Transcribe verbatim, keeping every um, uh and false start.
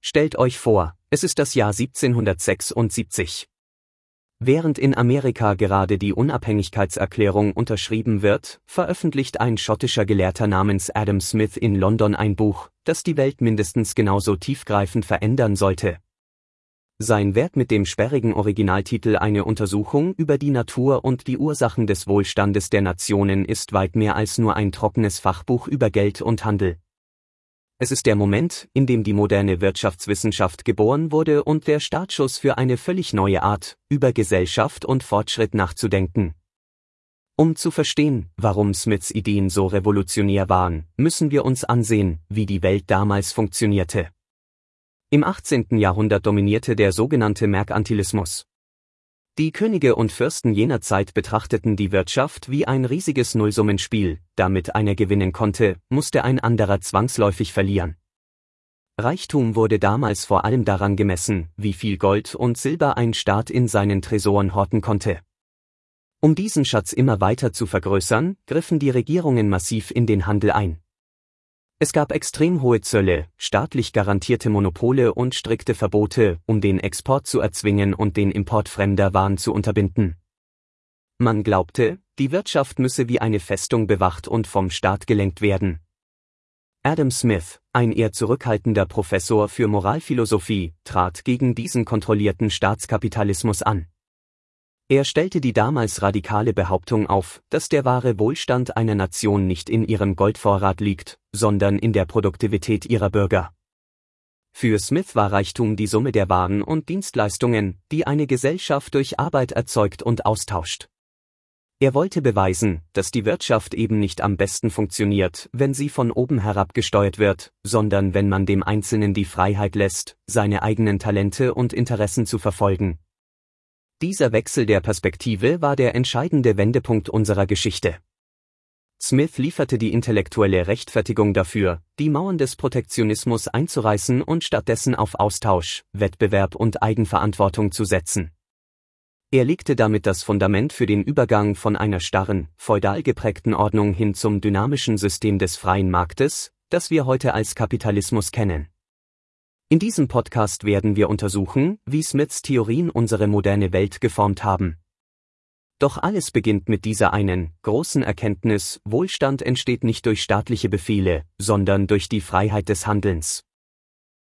Stellt euch vor, es ist das Jahr siebzehnhundertsechsundsiebzig. Während in Amerika gerade die Unabhängigkeitserklärung unterschrieben wird, veröffentlicht ein schottischer Gelehrter namens Adam Smith in London ein Buch, das die Welt mindestens genauso tiefgreifend verändern sollte. Sein Werk mit dem sperrigen Originaltitel Eine Untersuchung über die Natur und die Ursachen des Wohlstandes der Nationen ist weit mehr als nur ein trockenes Fachbuch über Geld und Handel. Es ist der Moment, in dem die moderne Wirtschaftswissenschaft geboren wurde und der Startschuss für eine völlig neue Art, über Gesellschaft und Fortschritt nachzudenken. Um zu verstehen, warum Smiths Ideen so revolutionär waren, müssen wir uns ansehen, wie die Welt damals funktionierte. Im achtzehnten Jahrhundert dominierte der sogenannte Merkantilismus. Die Könige und Fürsten jener Zeit betrachteten die Wirtschaft wie ein riesiges Nullsummenspiel, damit einer gewinnen konnte, musste ein anderer zwangsläufig verlieren. Reichtum wurde damals vor allem daran gemessen, wie viel Gold und Silber ein Staat in seinen Tresoren horten konnte. Um diesen Schatz immer weiter zu vergrößern, griffen die Regierungen massiv in den Handel ein. Es gab extrem hohe Zölle, staatlich garantierte Monopole und strikte Verbote, um den Export zu erzwingen und den Import fremder Waren zu unterbinden. Man glaubte, die Wirtschaft müsse wie eine Festung bewacht und vom Staat gelenkt werden. Adam Smith, ein eher zurückhaltender Professor für Moralphilosophie, trat gegen diesen kontrollierten Staatskapitalismus an. Er stellte die damals radikale Behauptung auf, dass der wahre Wohlstand einer Nation nicht in ihrem Goldvorrat liegt, sondern in der Produktivität ihrer Bürger. Für Smith war Reichtum die Summe der Waren und Dienstleistungen, die eine Gesellschaft durch Arbeit erzeugt und austauscht. Er wollte beweisen, dass die Wirtschaft eben nicht am besten funktioniert, wenn sie von oben herab gesteuert wird, sondern wenn man dem Einzelnen die Freiheit lässt, seine eigenen Talente und Interessen zu verfolgen. Dieser Wechsel der Perspektive war der entscheidende Wendepunkt unserer Geschichte. Smith lieferte die intellektuelle Rechtfertigung dafür, die Mauern des Protektionismus einzureißen und stattdessen auf Austausch, Wettbewerb und Eigenverantwortung zu setzen. Er legte damit das Fundament für den Übergang von einer starren, feudal geprägten Ordnung hin zum dynamischen System des freien Marktes, das wir heute als Kapitalismus kennen. In diesem Podcast werden wir untersuchen, wie Smiths Theorien unsere moderne Welt geformt haben. Doch alles beginnt mit dieser einen, großen Erkenntnis: Wohlstand entsteht nicht durch staatliche Befehle, sondern durch die Freiheit des Handelns.